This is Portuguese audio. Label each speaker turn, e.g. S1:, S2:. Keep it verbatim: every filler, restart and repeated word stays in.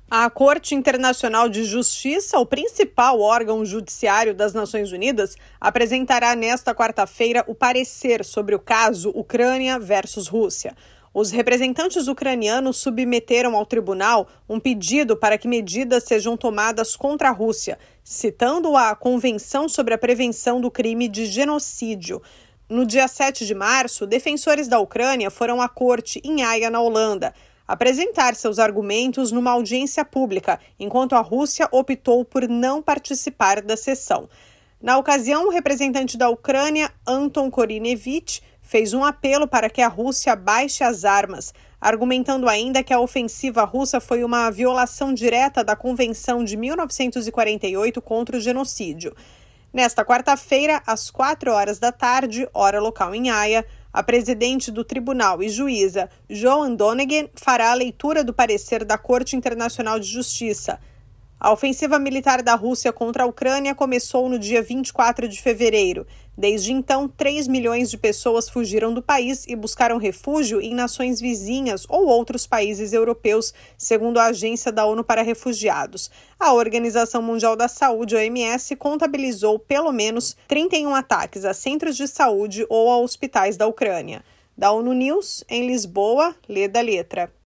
S1: A Corte Internacional de Justiça, o principal órgão judiciário das Nações Unidas, apresentará nesta quarta-feira o parecer sobre o caso Ucrânia versus Rússia. Os representantes ucranianos submeteram ao tribunal um pedido para que medidas sejam tomadas contra a Rússia, citando a Convenção sobre a Prevenção do Crime de Genocídio. No dia sete de março, defensores da Ucrânia foram à corte em Haia, na Holanda, apresentar seus argumentos numa audiência pública, enquanto a Rússia optou por não participar da sessão. Na ocasião, o representante da Ucrânia, Anton Korinevich, fez um apelo para que a Rússia baixe as armas, argumentando ainda que a ofensiva russa foi uma violação direta da Convenção de mil novecentos e quarenta e oito contra o genocídio. Nesta quarta-feira, às quatro horas da tarde, hora local em Haia, a presidente do tribunal e juíza, Joan Donegan, fará a leitura do parecer da Corte Internacional de Justiça. A ofensiva militar da Rússia contra a Ucrânia começou no dia vinte e quatro de fevereiro. Desde então, três milhões de pessoas fugiram do país e buscaram refúgio em nações vizinhas ou outros países europeus, segundo a Agência da ONU para Refugiados. A Organização Mundial da Saúde, O M S, contabilizou pelo menos trinta e um ataques a centros de saúde ou a hospitais da Ucrânia. Da ONU News, em Lisboa, lê da letra.